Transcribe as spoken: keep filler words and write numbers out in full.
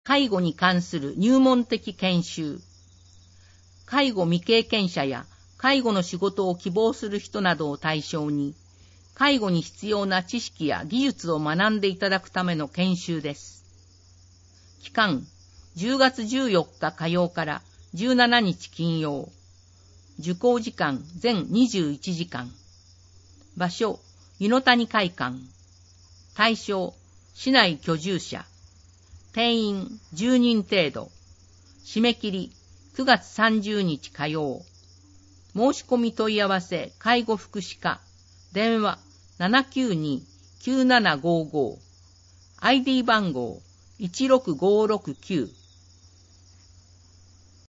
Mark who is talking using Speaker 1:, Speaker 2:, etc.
Speaker 1: 介護に関する入門的研修。介護未経験者や介護の仕事を希望する人などを対象に、介護に必要な知識や技術を学んでいただくための研修です。期間、じゅうがつじゅうよっか火曜からじゅうしちにち金曜。受講時間全にじゅういちじかん。場所、湯の谷会館。対象、市内居住者。定員じゅうにん程度。締め切りくがつさんじゅうにち火曜。申し込み問い合わせ介護福祉課。電話 ななきゅうに きゅうななごご。アイディー 番号いちろくごろくきゅう。